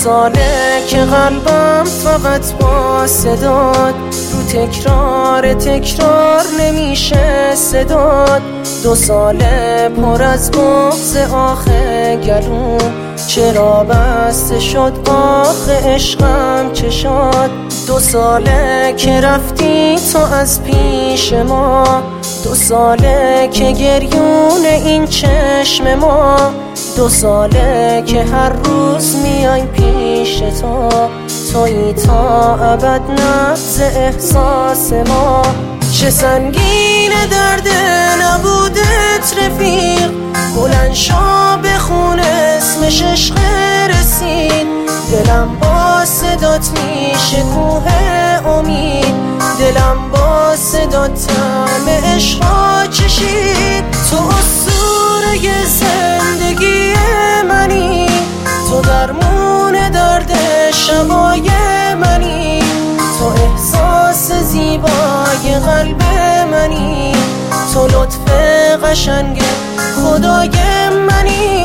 ساله که قلبم فقط با صدات رو تکرار نمیشه صدات. 2 ساله پر از بغض آخه گلوم، چرا بسته شد آخه عشقم چشات. 2 ساله که رفتی تو از پیش ما، 2 ساله که گریون این چشم ما، 2 ساله که هر روز میای پیش تو، تویی تا ابد نبض احساس ما. چه سنگین درد نبودت رفیق، بلند شو بخون اسمش عشق رسید. دلم با صدات میشه کوه امید، دلم با صدات طعم عشقا چشید. تو اسطوره زندگی منی، تو درمون درد شبای منی، تو احساس زیبای قلب منی، تو لطف قشنگ خدای منی.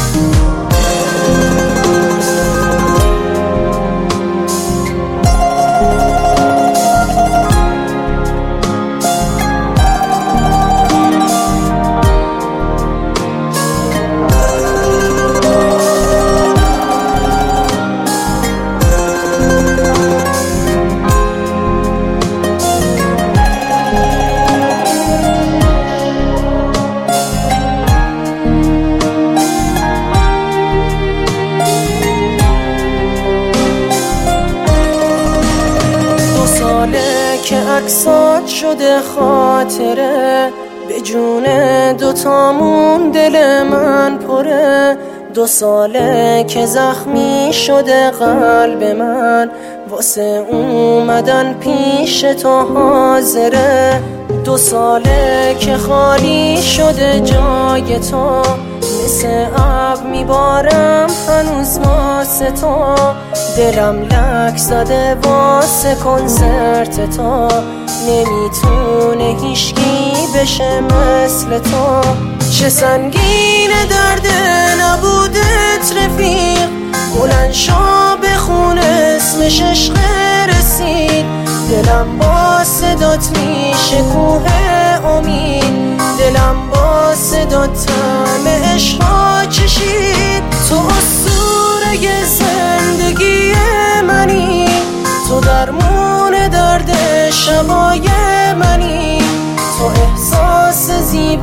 که عکسات شده خاطره، به جون دوتامون دل من پره. 2 ساله که زخمی شده قلب من، واسه اومدن پیش تو حاضره. 2 ساله که خالی شده جای تو، مثل ابر میبارم هنوز واسه تو. دلم لک زده واسه کنسرت تو، نمیتونه هیچکی بشه مثل تو. چه سنگین درد نبودت رفیق، بلند شو بخون اسمش عشق رسید. دلم با صدات میشه کوه امید، دلم با صدات طعم عشقا چشید. تو اسطوره زندگی منی، تو درمون درد شبای منی، تو احساس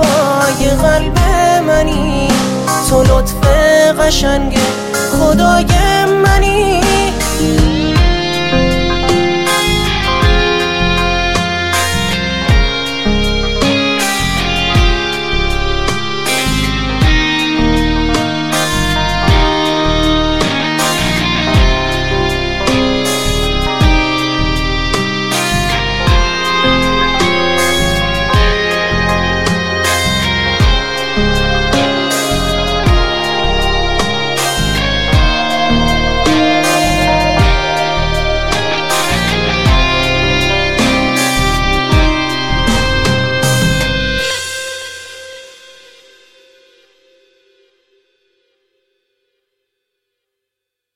زیبای قلب منی، تو لطف قشنگ خدای